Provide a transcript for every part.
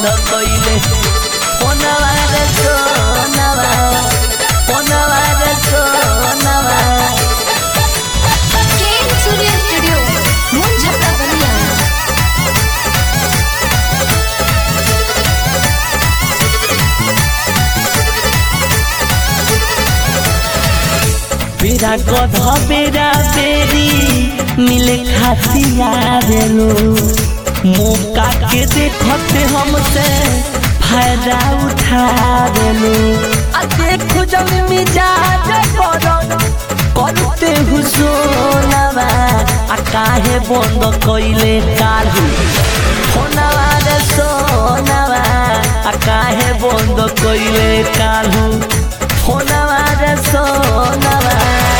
बंद कइले फोनवा रे सोनवा फोनवा रे सोनवा केन सूर्य स्टूडियो मुंझपरा बलिया। बेरा गध बेरा बेरी मिले खातिया देलो मौका के देखते हमसे फायदा उठा देलो आ देखो जब मिजाज करते हुसोनवा आ काहे बंद कइले कालू फोनवा रे सोनवा आ काहे बंद कइले कालू फोनवा रे सोनवा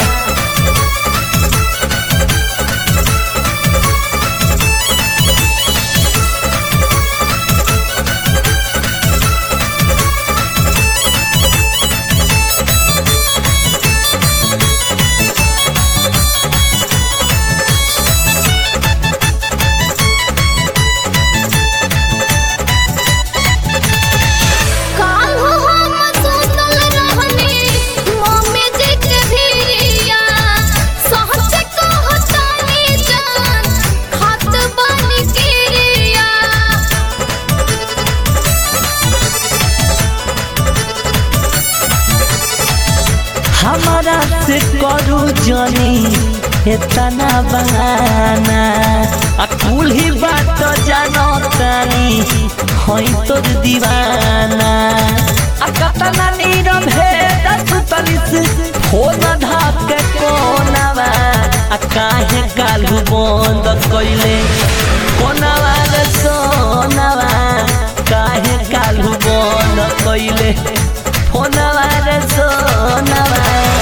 हमारा से करू जानी इतना बहाना आ कुल ही बात जानो तानी होई तोर दीवाना आ कतना नीरव है दस फोन ढाक के कोनवा आ काहे कालू बंद कइले कोनवा रे सोनवा काहे कालू बंद कइले फोनवा रे सोनवा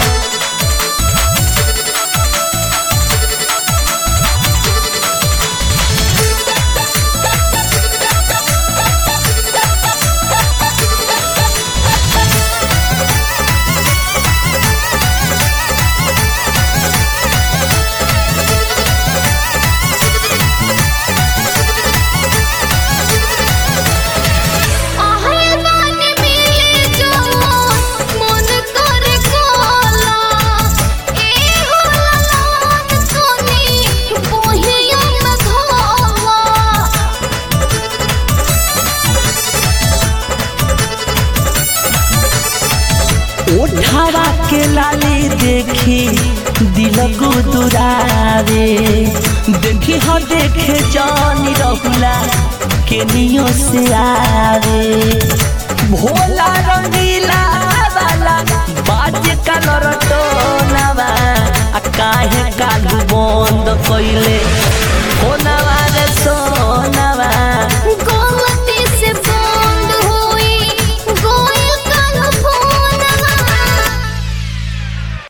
उठावा के लाली देखी दिल गुदुरावे देखी हो देखे जानी रहुला के नियो से आवे भोला रंगीला वाला बाज कलर टोनवा आ काहे कालू बंद कइले